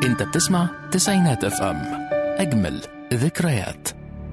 انت بتسمع تسعينات اف ام، اجمل ذكريات.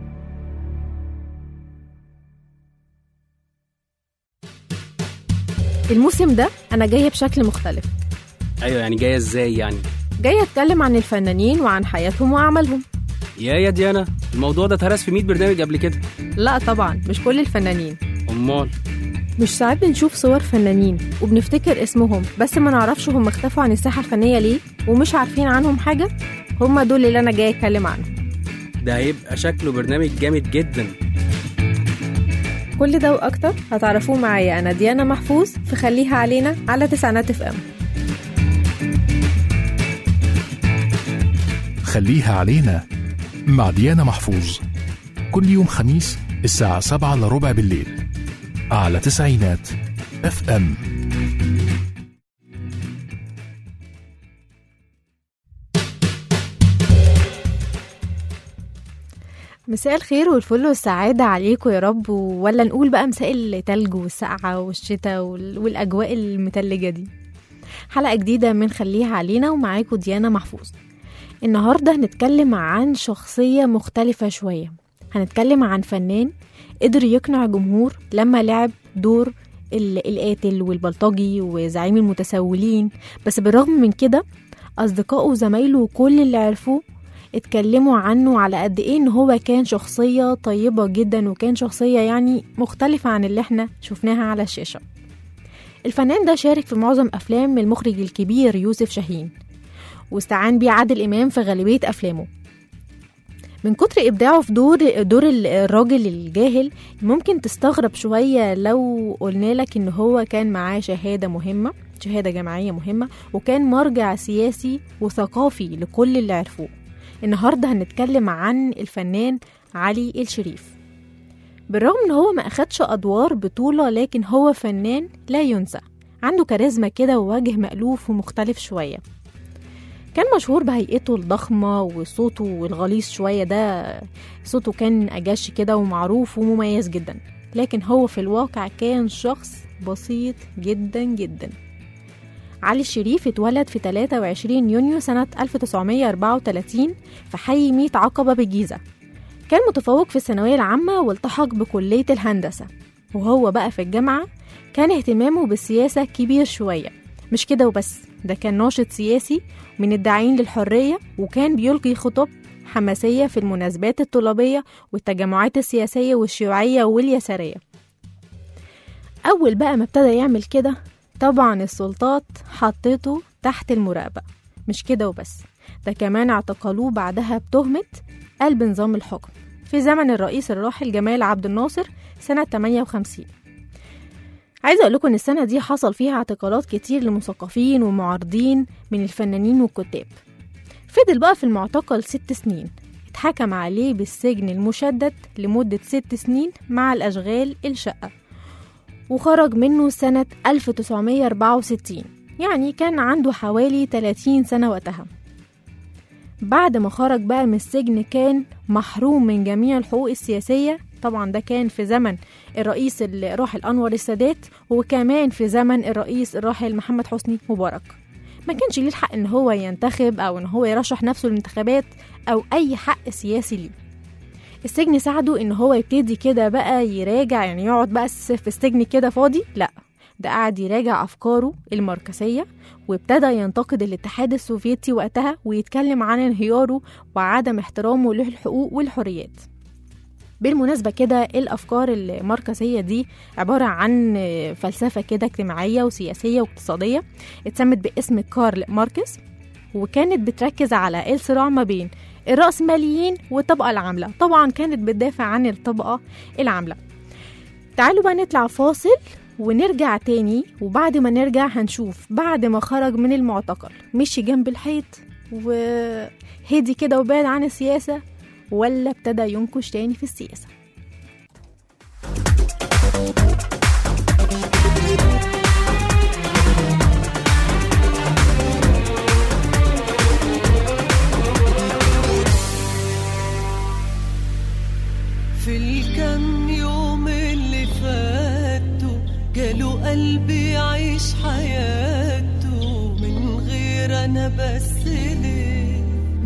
الموسم ده أنا جاية بشكل مختلف. ايوه، يعني جايه ازاي يعني؟ جاية أتكلم عن الفنانين وعن حياتهم وأعمالهم. يا ديانا، الموضوع ده اتهرس في 100 برنامج قبل كده. لا طبعا مش كل الفنانين. امال؟ مش ساعات بنشوف صور فنانين وبنفتكر اسمهم بس ما نعرفش هم اختفوا عن الساحة الفنية ليه ومش عارفين عنهم حاجة؟ هم دول اللي أنا جاية أتكلم عنهم. ده هيبقى شكله برنامج جامد جدا. كل ده وأكتر هتعرفوه معايا أنا ديانا محفوظ في خليها علينا على تسعينات اف ام. خليها علينا مع ديانا محفوظ، كل يوم خميس الساعة 7:15 بالليل على تسعينات اف ام. مساء الخير والفل والسعادة عليكم يا رب، ولا نقول بقى مساء التلج والسقعة والشتاء والأجواء المتلجة دي. حلقة جديدة من خليها علينا ومعاكم ديانا محفوظ. النهاردة هنتكلم عن شخصية مختلفة شوية. هنتكلم عن فنان قدر يقنع جمهور لما لعب دور القاتل والبلطجي وزعيم المتسولين، بس بالرغم من كده أصدقائه وزمايله وكل اللي عرفوه اتكلموا عنه على قد ايه ان هو كان شخصية طيبة جدا، وكان شخصية يعني مختلفة عن اللي احنا شفناها على الشاشة. الفنان ده شارك في معظم افلام المخرج الكبير يوسف شاهين، واستعان بيه عادل امام في غالبية افلامه. من كتر ابداعه في دور الراجل الجاهل ممكن تستغرب شوية لو قلنا لك ان هو كان معاه شهادة مهمة، شهادة جامعية مهمة، وكان مرجع سياسي وثقافي لكل اللي عرفوه. النهاردة هنتكلم عن الفنان علي الشريف. بالرغم ان هو ما اخدش ادوار بطولة، لكن هو فنان لا ينسى، عنده كاريزما كده ووجه مألوف ومختلف شوية. كان مشهور بهيئته الضخمة وصوته الغليظ شوية، ده صوته كان أجش كده ومعروف ومميز جدا، لكن هو في الواقع كان شخص بسيط جدا جدا. علي الشريف اتولد في 23 يونيو سنة 1934 في حي ميت عقبة بالجيزة. كان متفوق في الثانوية العامة والتحق بكلية الهندسة، وهو بقى في الجامعة كان اهتمامه بالسياسة كبير شوية. مش كده وبس، ده كان ناشط سياسي من الداعين للحرية، وكان بيلقي خطب حماسية في المناسبات الطلابية والتجمعات السياسية والشيوعية واليسارية. أول بقى ما ابتدى يعمل كده طبعا السلطات حطته تحت المراقبة. مش كده وبس، ده كمان اعتقلوه بعدها بتهمة قلب نظام الحكم في زمن الرئيس الراحل جمال عبد الناصر سنة 58. عايزة أقول لكم إن السنة دي حصل فيها اعتقالات كتير لمثقفين ومعارضين من الفنانين والكتاب. فضل بقى في المعتقل 6 سنين، اتحكم عليه بالسجن المشدد لمدة 6 سنين مع الأشغال الشقة، وخرج منه سنة 1964، يعني كان عنده حوالي 30 سنة وقتها. بعد ما خرج بقى من السجن كان محروم من جميع الحقوق السياسية. طبعا ده كان في زمن الرئيس الراحل أنور السادات، وكمان في زمن الرئيس الراحل محمد حسني مبارك. ما كانش ليه الحق ان هو ينتخب او ان هو يرشح نفسه للانتخابات او اي حق سياسي ليه. السجن ساعده ان هو يبتدي كده بقى يراجع، يعني يقعد بقى في السجن كده فاضي، لا ده قاعد يراجع افكاره الماركسية، وابتدى ينتقد الاتحاد السوفيتي وقتها ويتكلم عن انهياره وعدم احترامه للحقوق والحريات. بالمناسبة كده الأفكار الماركسية دي عبارة عن فلسفة كده اجتماعية وسياسية واقتصادية اتسمت باسم كارل ماركس، وكانت بتركز على الصراع ما بين الرأسماليين والطبقة العاملة. طبعا كانت بتدافع عن الطبقة العاملة. تعالوا بقى نطلع فاصل ونرجع تاني، وبعد ما نرجع هنشوف بعد ما خرج من المعتقل مشي جنب الحيط وهدي كده وبعد عن السياسة، ولا ابتدى ينكش تاني في السياسة. في الكام يوم اللي فاتوا جاله قلبي يعيش حياته من غير أنا بس ليه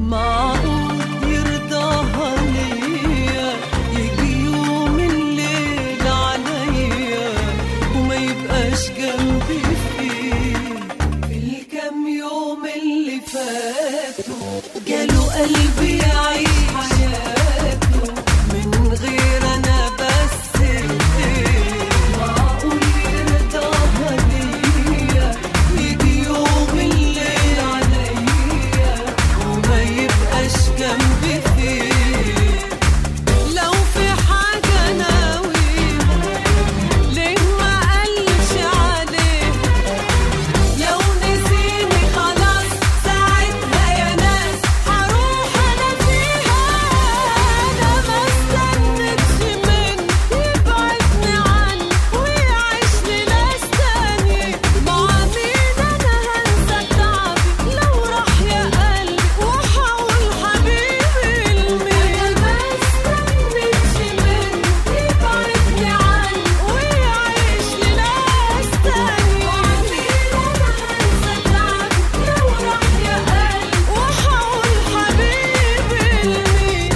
معقول يرضاها ليا يجي يوم الليل عليا وما يبقاش جنبي فيه. في الكام يوم اللي فاتوا جاله قلبي يعيش حياته من غير انا بس ايديه. معقول يرضاها ليا يجي يوم الليل عليا وما يبقاش جنبي فيه. لو في حاجة ناويها ليه ما قالش عليه؟ لو نسيني خلاص ساعتها يا ناس هروح انا فيها. انا ما استنتش منه يبعدني عنه ويعيش لناس تانية. مع مين انا هنسى تعبي لو راح يا قلبي وهقول حبيبي لمين؟ انا ما استنتش منه يبعدني عنه ويعيش لناس تانية. مع مين انا هنسى تعبي لو راح يا قلبي وهقول حبيبي لمين؟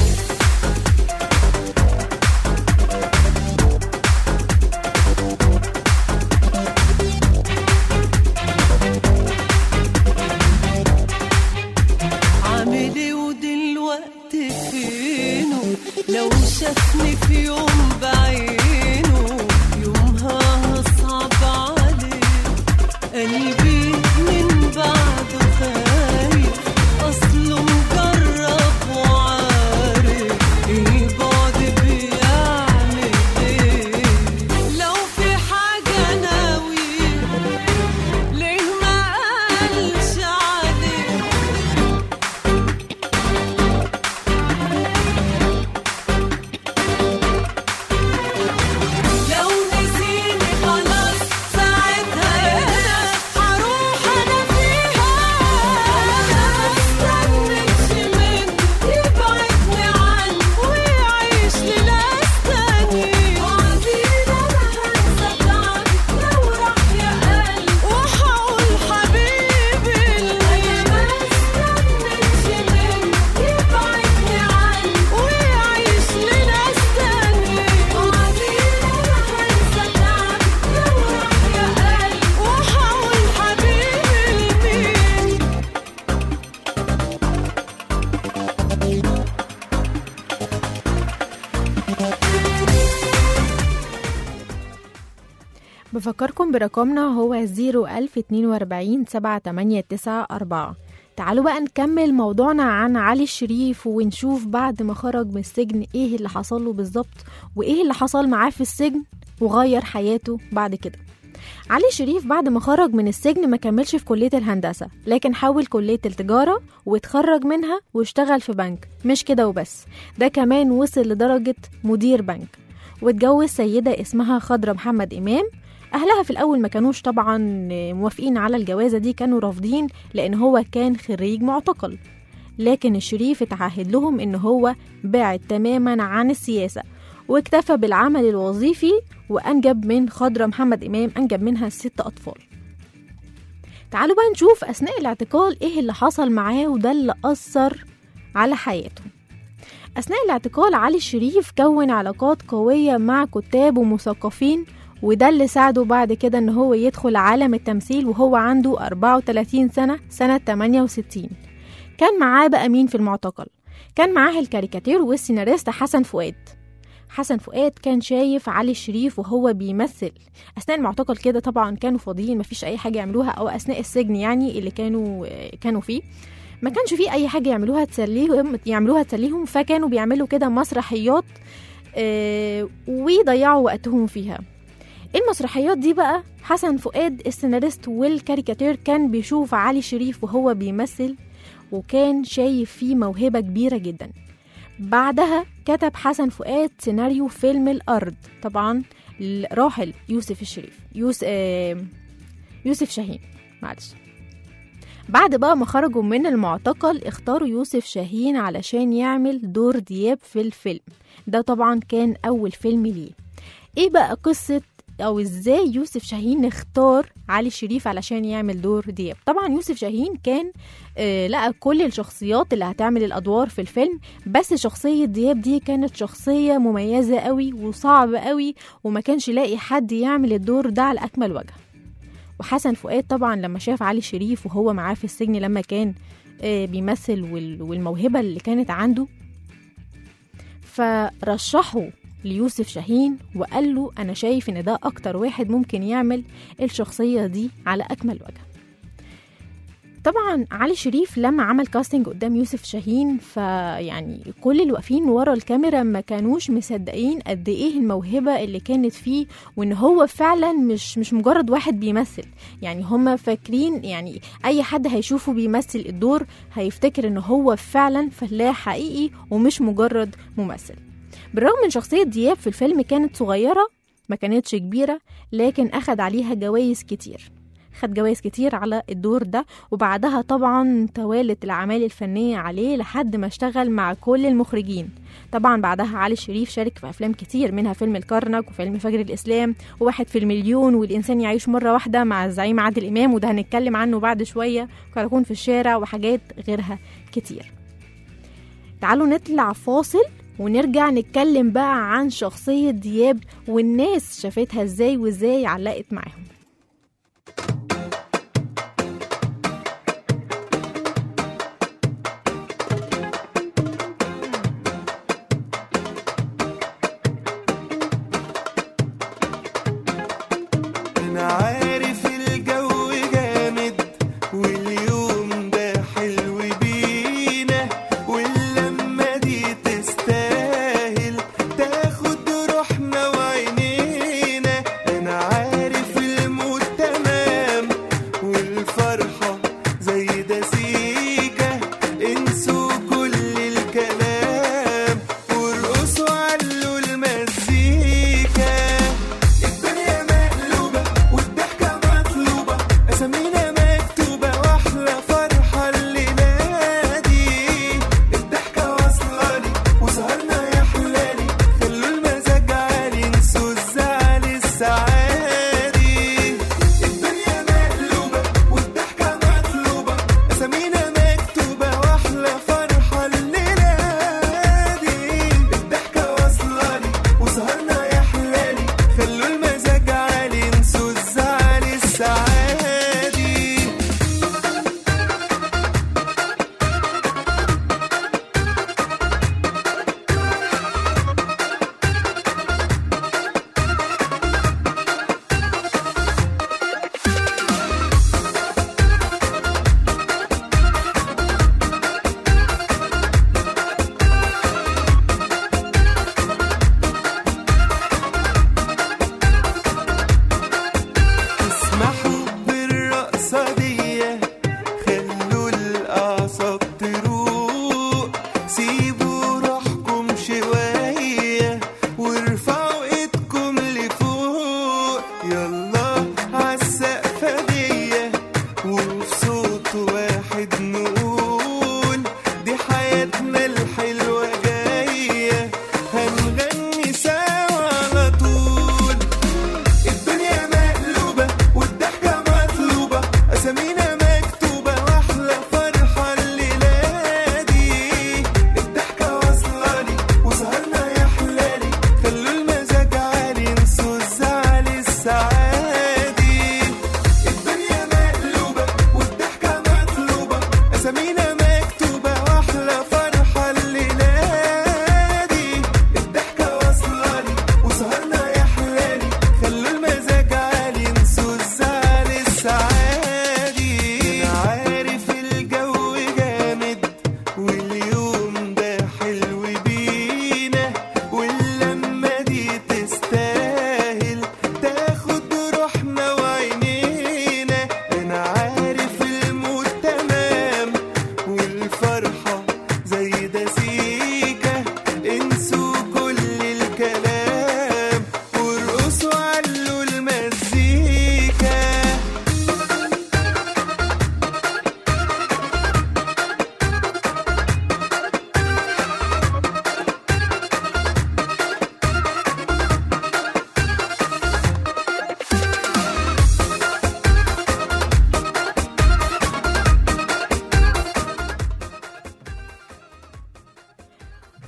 عامل ايه ودلوقتي فينه؟ لو شافني في يوم بعينه يومها هصعب عليه. قلبي من بعده خايف اصله مجرب وعارف البعد بيعمل ايه. لو في حاجة ناويها ليه ما قالش عليه؟ لو نسيني خلاص ساعتها يا ناس هروح انا فيها. انا ما استنتش منه يبعدني عنه ويعيش لناس تانية. وعدين انا هنسى تعبي لو راح يا قلبي وهقول حبيبي لمين؟ انا ما استنتش منه يبعدني عنه ويعيش لناس تانية. وعدين انا هنسى تعبي لو راح يا قلبي وهقول حبيبي لمين؟ بفكركم برقمنا هو 01042 7894. تعالوا بقى نكمل موضوعنا عن علي الشريف ونشوف بعد ما خرج من السجن ايه اللي حصل له بالظبط وايه اللي حصل معاه في السجن وغير حياته بعد كده. علي الشريف بعد ما خرج من السجن ما كملش في كلية الهندسة، لكن حول كلية التجارة واتخرج منها واشتغل في بنك. مش كده وبس، ده كمان وصل لدرجة مدير بنك واتجوز سيدة اسمها خضرة محمد إمام. أهلها في الأول ما كانوش طبعا موافقين على الجوازة دي، كانوا رافضين لأن هو كان خريج معتقل. لكن الشريف اتعهد لهم إن هو بعد تماما عن السياسة واكتفى بالعمل الوظيفي، وأنجب من خضرة محمد إمام أنجب منها 6 أطفال. تعالوا بقى نشوف أثناء الاعتقال إيه اللي حصل معاه وده اللي أثر على حياته. أثناء الاعتقال علي الشريف كون علاقات قوية مع كتاب ومثقفين، وده اللي ساعده بعد كده إن هو يدخل عالم التمثيل وهو عنده 34 سنة، سنة 68. كان معاه بقى مين في المعتقل؟ كان معاه الكاريكاتير والسيناريست حسن فؤاد. حسن فؤاد كان شايف علي الشريف وهو بيمثل أثناء المعتقل كده. طبعا كانوا فاضيين، مفيش أي حاجة يعملوها، أو أثناء السجن يعني اللي كانوا فيه ما كانش فيه أي حاجة يعملوها تسليهم، فكانوا بيعملوا كده مسرحيات ويضيعوا وقتهم فيها. المسرحيات دي بقى حسن فؤاد السيناريست والكاريكاتير كان بيشوف علي الشريف وهو بيمثل وكان شايف فيه موهبة كبيرة جدا. بعدها كتب حسن فؤاد سيناريو فيلم الأرض، طبعا راحل يوسف شاهين معلش. بعد بقى ما خرجوا من المعتقل اختاروا يوسف شاهين علشان يعمل دور دياب في الفيلم ده. طبعا كان أول فيلم ليه. ايه بقى قصة او ازاي يوسف شاهين اختار علي الشريف علشان يعمل دور دياب. طبعا يوسف شاهين كان لقى كل الشخصيات اللي هتعمل الادوار في الفيلم، بس شخصية دياب دي كانت شخصية مميزة قوي وصعبة قوي، وما كانش لاقي حد يعمل الدور ده على اكمل وجه. وحسن فؤاد طبعا لما شاف علي الشريف وهو معاه في السجن لما كان بيمثل والموهبة اللي كانت عنده، فرشحه ليوسف شاهين وقال له أنا شايف إن ده أكتر واحد ممكن يعمل الشخصية دي على أكمل وجه. طبعا علي شريف لما عمل كاستنج قدام يوسف شاهين، فيعني كل اللي واقفين ورا الكاميرا ما كانوش مصدقين قد ايه الموهبة اللي كانت فيه، وان هو فعلا مش مجرد واحد بيمثل. يعني هم فاكرين يعني اي حد هيشوفه بيمثل الدور هيفتكر ان هو فعلا فلاح حقيقي ومش مجرد ممثل. بالرغم من شخصية دياب في الفيلم كانت صغيرة ما كانتش كبيرة، لكن أخد عليها جوائز كتير، خد جوائز كتير على الدور ده. وبعدها طبعا توالت الأعمال الفنية عليه لحد ما اشتغل مع كل المخرجين. طبعا بعدها علي الشريف شارك في أفلام كتير، منها فيلم الكرنك وفيلم فجر الإسلام وواحد في المليون والإنسان يعيش مرة واحدة مع الزعيم عادل إمام، وده هنتكلم عنه بعد شوية، وكراكون في الشارع وحاجات غيرها كتير. تعالوا نطلع فاصل ونرجع نتكلم بقى عن شخصية دياب والناس شافتها ازاي وازاي علقت معاهم. أنا عارف الجو جامد واليوم ده حلو بينا، واللمة دي تستاهل تاخد روحنا وعينينا. أنا عارف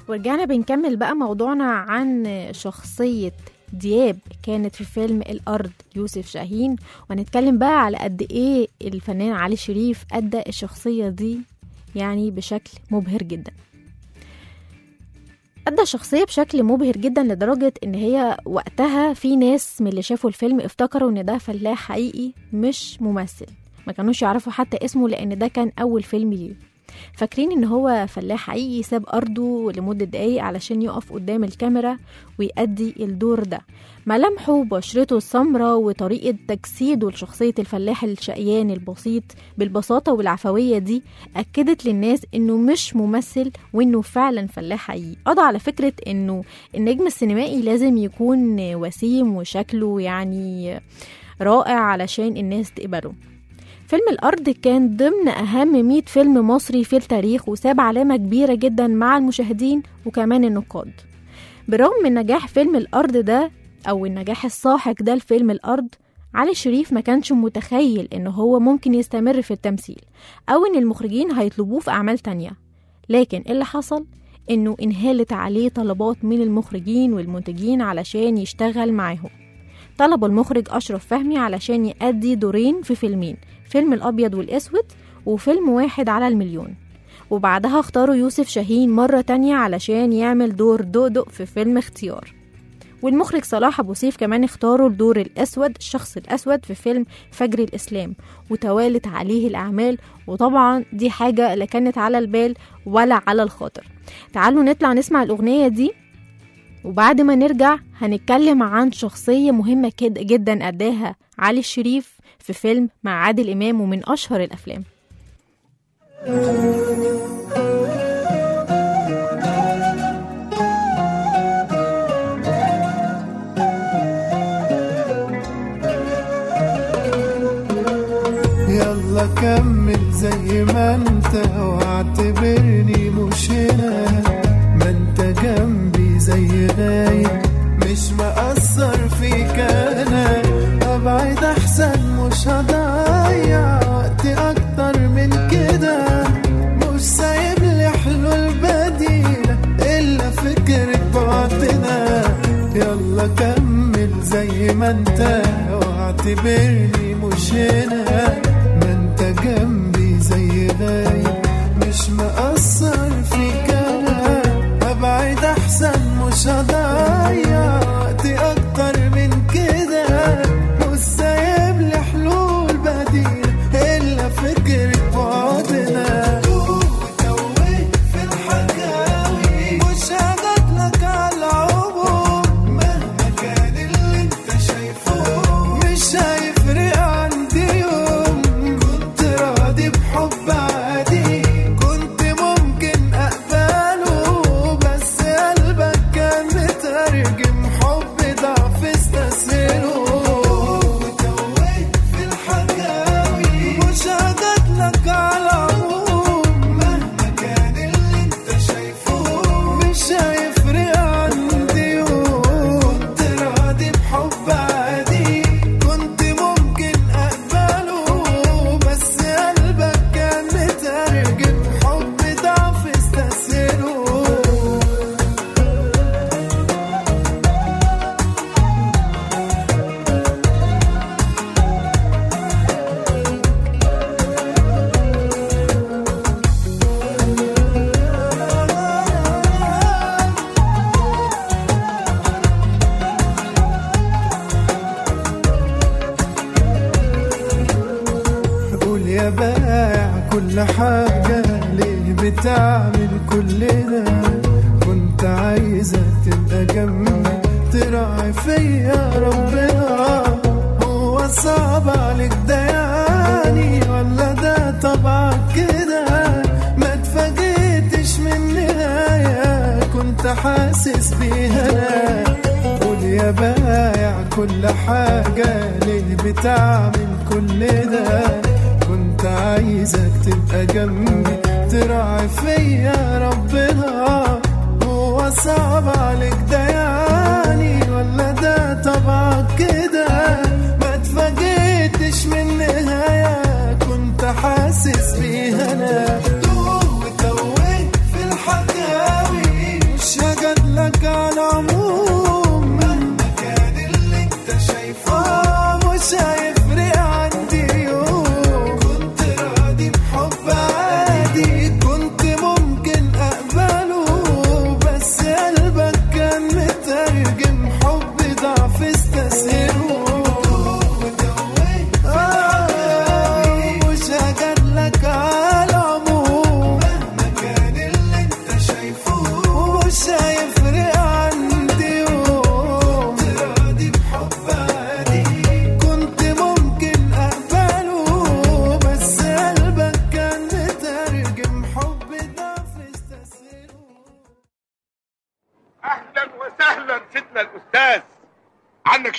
ورجعنا بنكمل بقى موضوعنا عن شخصية دياب كانت في فيلم الأرض يوسف شاهين، وهنتكلم بقى على قد إيه الفنان علي شريف أدى الشخصية دي يعني بشكل مبهر جدا. أدى الشخصية بشكل مبهر جدا لدرجة إن هي وقتها في ناس من اللي شافوا الفيلم افتكروا إن ده فلاح حقيقي مش ممثل، ما كانوش يعرفوا حتى اسمه لأن ده كان أول فيلم ليه، فاكرين إن هو فلاح حقيقي ساب أرضه لمدة دقايق علشان يقف قدام الكاميرا ويأدي الدور ده. ملامحه وبشرته السمراء وطريقة تجسيده لشخصية الفلاح الشقيان البسيط بالبساطة والعفوية دي أكدت للناس إنه مش ممثل وإنه فعلا فلاح حقيقي. قضى على فكرة إنه النجم السينمائي لازم يكون وسيم وشكله يعني رائع علشان الناس تقبله. فيلم الأرض كان ضمن أهم 100 فيلم مصري في التاريخ وساب علامة كبيرة جدا مع المشاهدين وكمان النقاد. برغم من نجاح فيلم الأرض ده أو النجاح الساحق ده لفيلم الأرض، علي شريف ما كانش متخيل إنه هو ممكن يستمر في التمثيل أو إن المخرجين هيطلبوه في أعمال تانية، لكن اللي حصل إنه انهالت عليه طلبات من المخرجين والمنتجين علشان يشتغل معاهم. طلبوا المخرج أشرف فهمي علشان يأدي دورين في فيلمين، فيلم الأبيض والأسود وفيلم واحد على المليون، وبعدها اختاروا يوسف شاهين مرة تانية علشان يعمل دور دؤدؤ في فيلم اختيار، والمخرج صلاح أبو سيف كمان اختاروا الدور الأسود الشخص الأسود في فيلم فجر الإسلام، وتوالت عليه الأعمال، وطبعا دي حاجة لا كانت على البال ولا على الخاطر. تعالوا نطلع نسمع الأغنية دي، وبعد ما نرجع هنتكلم عن شخصية مهمة جدا أداها علي الشريف في فيلم مع عادل إمام ومن أشهر الأفلام. يلا كمل زي ما انت واعتبرني مش هنا، ما انت جنبي زي غايب مش مأثر فيك، انا ابعد احسن مش هضيع وقت اكتر من كده، مش سايب لي حلول بديلة الا فكرة بعدنا. يلا كمل زي ما انت واعتبرني مش هنا، ما انت جنبي زي غايب مش مأثر فيك، انا ابعد احسن مش هضيع وقت اكتر من كده، مش سايب لي حلول بديلة الا فكرة بعدنا. وتوهت في الحكاوي مش هجاتلك على العموم، مهما كان اللي انت شايفه مش هيفرق عندي يوم، كنت راضي بحب عادي كنت ممكن اقبله، بس قلبك كان مترجم حب ضعف استسهله. وتوهت في الحكاوي مش هجاتلك على العموم، مهما كان اللي انت شايفه مش هيفرق عندي يوم، كنت راضي بحب عادي كنت ممكن اقبله، بس قلبك كان مترجم حب ضعف استسهله. قول يا بائع كل حاجة ليه بتعمل كل ده، كنت عايزة تبقى جنبي تراعي فيا ربنا، هو صعب عليك ده يعني ولا ده طبعك كده، ما اتفاجئتش من النهاية كنت حاسس بيها أنا. قول يا بائع كل حاجة ليه بتعمل كل ده، كنت عايزك تبقى جنبي تراعي فيا ربنا، هو صعب عليك ده يعني ولا ده طبعك كده، ما اتفاجئتش من النهاية كنت حاسس بيها أنا. وتوهت في الحكاوي مش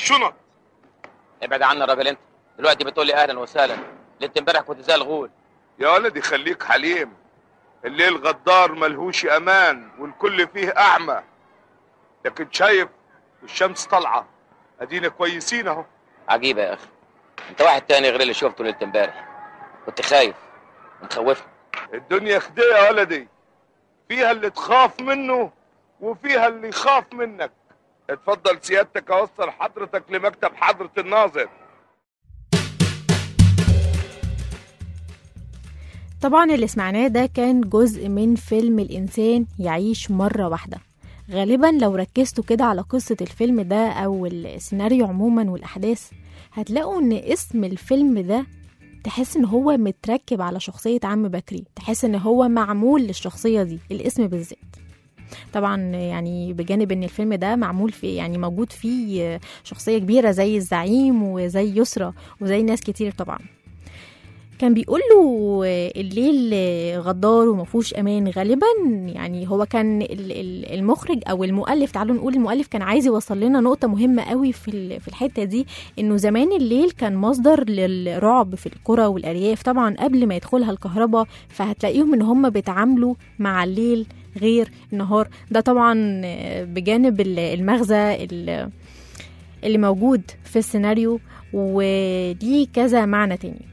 الشنط. ابعد عنا الراجل انت، دلوقتي بتقول لي اهلا وسهلا، ليله امبارح كنت زي الغول. يا ولدي خليك حليم، الليل غدار ملهوش امان والكل فيه اعمى، لكن شايف الشمس طالعه ادينا كويسين اهو. عجيبه يا اخي، انت واحد تاني غير اللي شفته ليله امبارح. كنت خايف ومخوفني. الدنيا خديه يا ولدي، فيها اللي تخاف منه وفيها اللي يخاف منك. اتفضل سيادتك اوصل حضرتك لمكتب حضرة الناظر. طبعا اللي سمعناه ده كان جزء من فيلم الإنسان يعيش مرة واحدة. غالبا لو ركزتوا كده على قصة الفيلم ده أو السيناريو عموما والأحداث هتلاقوا إن اسم الفيلم ده تحس إن هو متركب على شخصية عم بكري، تحس إن هو معمول للشخصية دي، الاسم بالذات. طبعا يعني بجانب ان الفيلم ده معمول في يعني موجود فيه شخصية كبيرة زي الزعيم وزي يسرى وزي ناس كتير. طبعا كان بيقول له الليل غدار ومفهوش امان. غالبا يعني هو كان المخرج او المؤلف، تعالوا نقول المؤلف كان عايز يوصل لنا نقطة مهمة قوي في الحتة دي، انه زمان الليل كان مصدر للرعب في القرى والارياف، طبعا قبل ما يدخلها الكهرباء، فهتلاقيهم ان هم بيتعاملوا مع الليل غير النهار. ده طبعا بجانب المغزى اللي موجود في السيناريو، وليه كذا معنى تاني.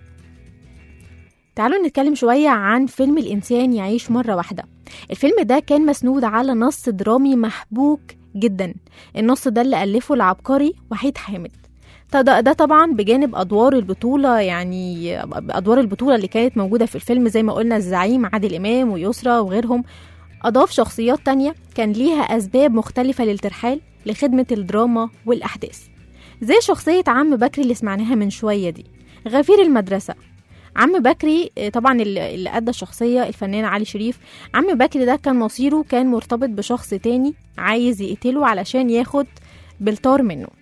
تعالوا نتكلم شوية عن فيلم الإنسان يعيش مرة واحدة. الفيلم ده كان مسنود على نص درامي محبوك جدا. النص ده اللي ألفه العبقري وحيد حامد. ده طبعا بجانب أدوار البطولة، يعني أدوار البطولة اللي كانت موجودة في الفيلم زي ما قلنا الزعيم عادل إمام ويسرى وغيرهم. أضاف شخصيات تانية كان ليها أسباب مختلفة للترحال لخدمة الدراما والأحداث، زي شخصية عم بكري اللي سمعناها من شوية دي، غفير المدرسة. عم بكري طبعا اللي أدى الشخصية الفنان علي شريف. عم بكري ده كان مصيره كان مرتبط بشخص تاني عايز يقتله علشان ياخد بالثأر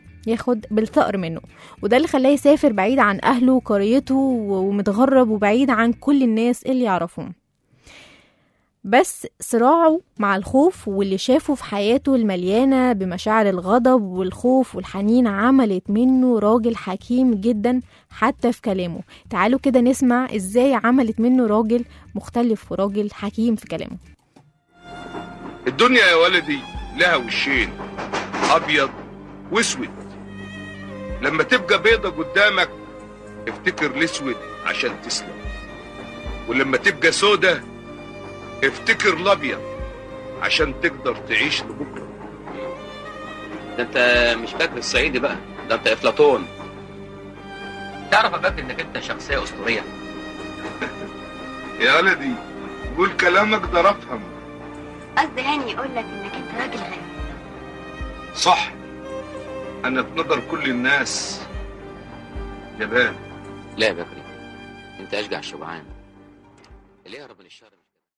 منه، وده اللي خلاه يسافر بعيد عن أهله وقريته ومتغرب وبعيد عن كل الناس اللي يعرفهم. بس صراعه مع الخوف واللي شافه في حياته المليانة بمشاعر الغضب والخوف والحنين عملت منه راجل حكيم جدا حتى في كلامه. تعالوا كده نسمع ازاي عملت منه راجل مختلف وراجل حكيم في كلامه. الدنيا يا ولدي لها وشين، ابيض واسود. لما تبقى بيضة قدامك افتكر الاسود عشان تسلم، ولما تبقى سودة افتكر الابيض عشان تقدر تعيش لبكره. ده انت مش بكر الصعيدي بقى، ده انت افلاطون. تعرف يا بكر انك انت شخصيه اسطوريه. يا ولدي قول كلامك ده افهم. قصدي يعني يقول لك انك انت راجل غني. صح، انا في نظر كل الناس جبان. لا يا بكري، انت اشجع الشجعان اللي يهرب من الشر.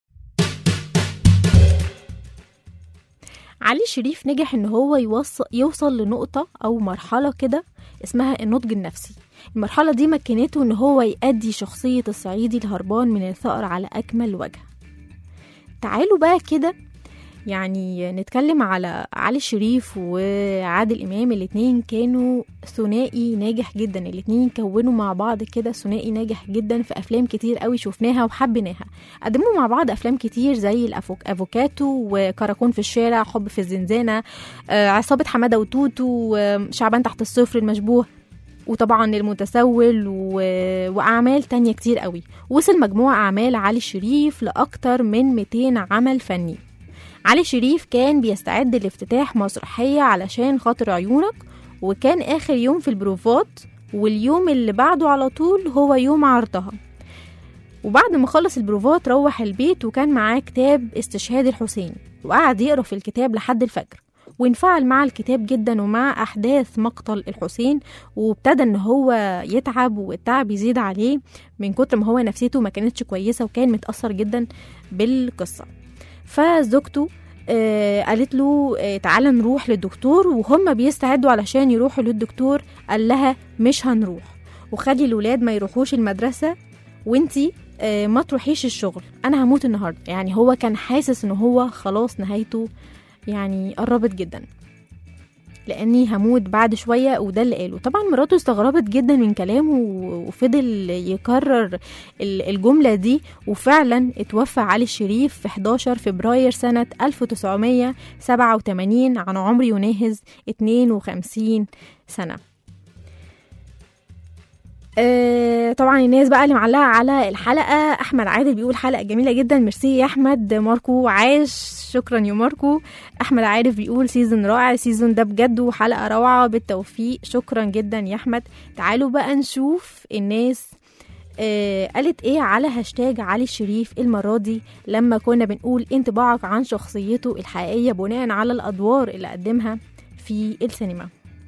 علي شريف نجح ان هو يوصل لنقطة او مرحلة كده اسمها النضج النفسي. المرحلة دي مكنته ان هو يأدي شخصية الصعيدي الهربان من الثأر على اكمل وجه. تعالوا بقى كده يعني نتكلم على علي شريف وعادل إمام. الاتنين كانوا ثنائي ناجح جدا، الاتنين كونوا مع بعض كده ثنائي ناجح جدا في أفلام كتير قوي شفناها وحبيناها. قدموا مع بعض أفلام كتير زي الأفوكاتو وكراكون في الشارع، حب في الزنزانة، عصابة حمادة وتوتو، شعبان تحت الصفر، المشبوه، وطبعا المتسول وأعمال تانية كتير قوي. وصل مجموع أعمال علي شريف لأكتر من 200 عمل فني. علي شريف كان بيستعد لافتتاح مسرحية علشان خاطر عيونك، وكان آخر يوم في البروفات، واليوم اللي بعده على طول هو يوم عرضها. وبعد ما خلص البروفات روح البيت وكان معاه كتاب استشهاد الحسين، وقعد يقرأ في الكتاب لحد الفجر، وانفعل مع الكتاب جدا ومع أحداث مقتل الحسين، وابتدى ان هو يتعب والتعب يزيد عليه من كتر ما هو نفسيته ما كانتش كويسة، وكان متأثر جدا بالقصة. فزوجته قالت له تعالى نروح للدكتور، وهم بيستعدوا علشان يروحوا للدكتور قال لها مش هنروح، وخلي الولاد ما يروحوش المدرسة، وانتي ما تروحيش الشغل، انا هموت النهاردة. يعني هو كان حاسس ان هو خلاص نهايته يعني قربت جدا. لاني هموت بعد شويه، وده اللي قاله. طبعا مراته استغربت جدا من كلامه وفضل يكرر الجمله دي، وفعلا اتوفى علي الشريف في 11 فبراير سنه 1987 عن عمر يناهز 52 سنه. طبعا الناس بقى اللي معلقه على الحلقه، احمد عادل بيقول حلقه جميله جدا، ميرسي يا احمد. ماركو عاش، شكرا يا ماركو. احمد عارف بيقول سيزون رائع، السيزون ده بجد وحلقه روعه، بالتوفيق. شكرا جدا يا احمد. تعالوا بقى نشوف الناس قالت ايه على هاشتاج علي الشريف المره دي، لما كنا بنقول انطباعك عن شخصيته الحقيقيه بناء على الادوار اللي قدمها في السينما.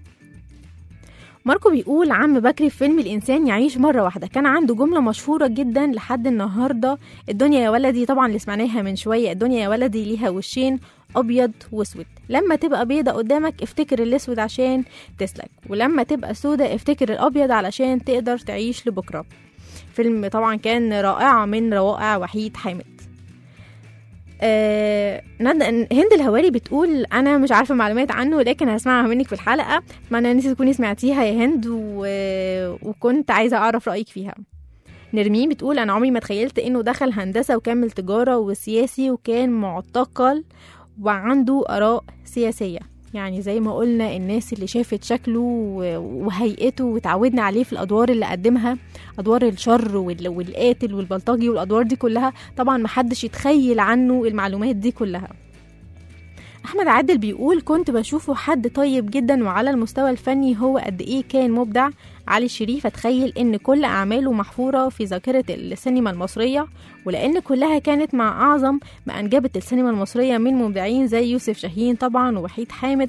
ماركو بيقول عم بكري في فيلم الإنسان يعيش مرة واحدة كان عنده جملة مشهورة جدا لحد النهاردة، الدنيا يا ولدي، طبعا اللي سمعناها من شوية، الدنيا يا ولدي ليها وشين أبيض واسود، لما تبقى بيضة قدامك افتكر الأسود عشان تسلك، ولما تبقى سودة افتكر الأبيض علشان تقدر تعيش لبكرة. فيلم طبعا كان رائع من روائع وحيد حامد. هند الهواري بتقول انا مش عارفه معلومات عنه لكن هسمعها منك في الحلقه، اتمنى ان انت تكوني سمعتيها يا هند وكنت عايزه اعرف رايك فيها. نرمين بتقول انا عمري ما تخيلت انه دخل هندسه وكمل تجاره وسياسي وكان معتقل وعنده اراء سياسيه، يعني زي ما قلنا الناس اللي شافت شكله وهيئته وتعودنا عليه في الادوار اللي قدمها، ادوار الشر والقاتل والبلطجي والادوار دي كلها، طبعا محدش يتخيل عنه المعلومات دي كلها. احمد عادل بيقول كنت بشوفه حد طيب جدا، وعلى المستوى الفني هو قد ايه كان مبدع. علي الشريف اتخيل ان كل اعماله محفوره في ذاكره السينما المصريه، ولان كلها كانت مع اعظم ما انجبت السينما المصريه من مبدعين زي يوسف شاهين طبعا ووحيد حامد.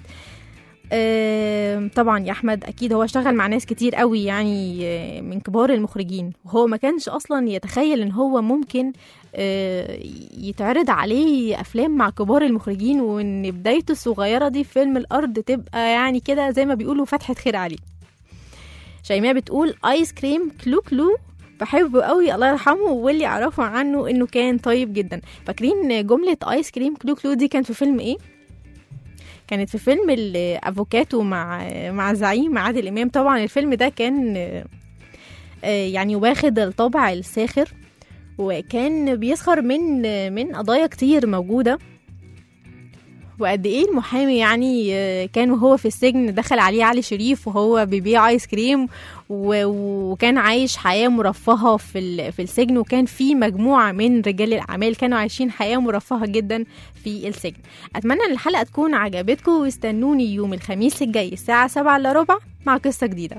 طبعا يا احمد اكيد هو اشتغل مع ناس كتير قوي يعني من كبار المخرجين، وهو ما كانش اصلا يتخيل ان هو ممكن يتعرض عليه افلام مع كبار المخرجين، وان بدايته الصغيره دي في فيلم الارض تبقى يعني كده زي ما بيقولوا فتحه خير عليه. شيماء بتقول ايس كريم كلو كلو بحبه قوي الله يرحمه، واللي اعرفه عنه انه كان طيب جدا. فاكرين جمله ايس كريم كلو كلو دي كانت في فيلم ايه؟ كانت في فيلم الافوكاتو مع زعيم عادل امام. طبعا الفيلم ده كان يعني واخد الطابع الساخر، وكان بيسخر من قضايا كتير موجوده، وقد ايه المحامي يعني كان وهو في السجن دخل عليه علي شريف وهو بيبيع ايس كريم، وكان عايش حياة مرفهة في السجن، وكان في مجموعة من رجال الأعمال كانوا عايشين حياة مرفهة جدا في السجن. أتمنى أن الحلقة تكون عجبتكم، واستنوني يوم الخميس الجاي الساعة 7:15 مع قصة جديدة.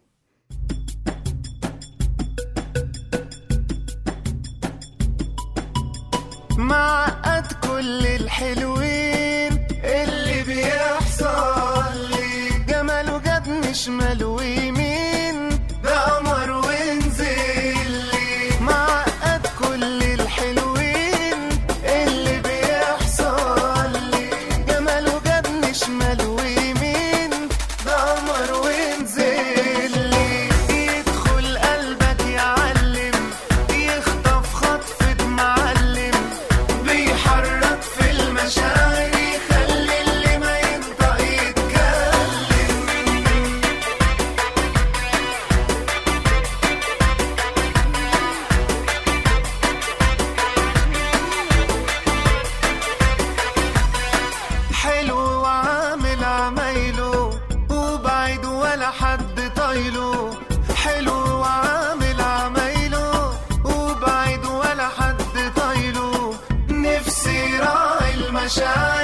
معقد كل الحلوين اللي بيحصل لي، جماله جابني شمال ويمين، ده قمر ونزل لي. معقد كل الحلوين اللي بيحصل لي، جماله جابني شمال ويمين، ده قمر ونزل لي. يدخل قلبك يعلم، يخطف خطفة معلم، بيحرك في المشاعر، يخلي اللي ما ينطق يتكلم. حلو وعامل عمايله، وبعيد ولا حد طايله. حلو وعامل عمايله، وبعيد ولا حد طايله. نفسي راعي المشاعر